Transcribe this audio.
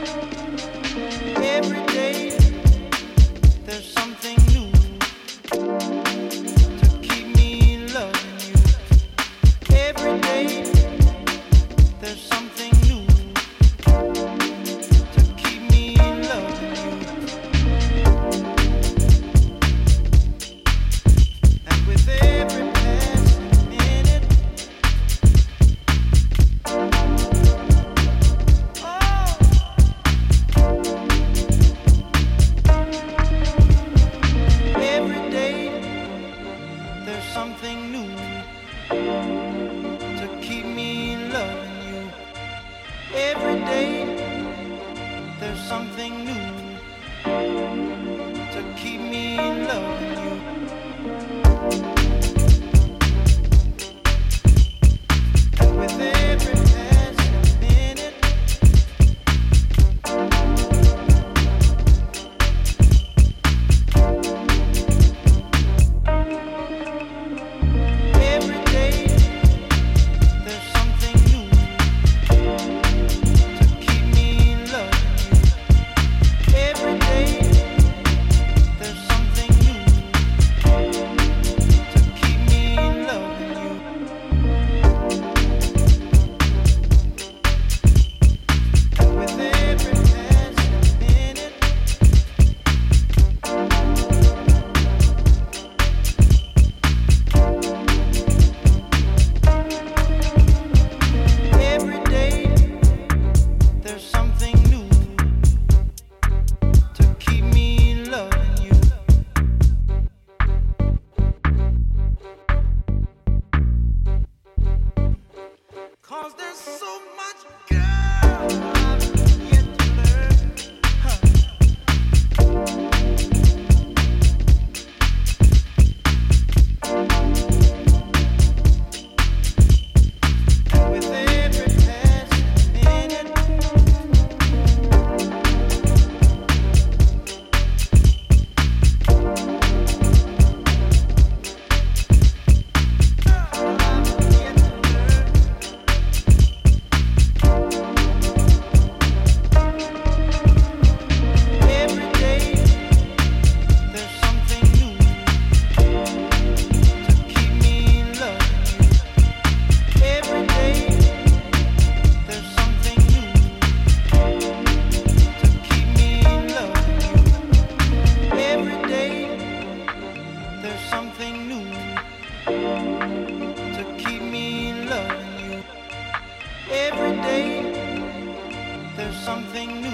Every day there's something new to keep me loving you. Every day there's something new to keep me loving you. And with every passing minute, every day there's something new to keep me loving you. Every day there's something new to keep me loving you. And with every passing minute, every day there's something new to keep me loving you. Every day there's something new to keep me loving you. And with every passing minute, every day there's something new to keep me loving you. Cause there's so much, girl, I've yet to learn. And with every passing minute, I've yet to learn. Every day there's something new to keep me loving you. Every day there's something new to keep me loving you. Every day there's something new to keep me loving you. Every day there's something new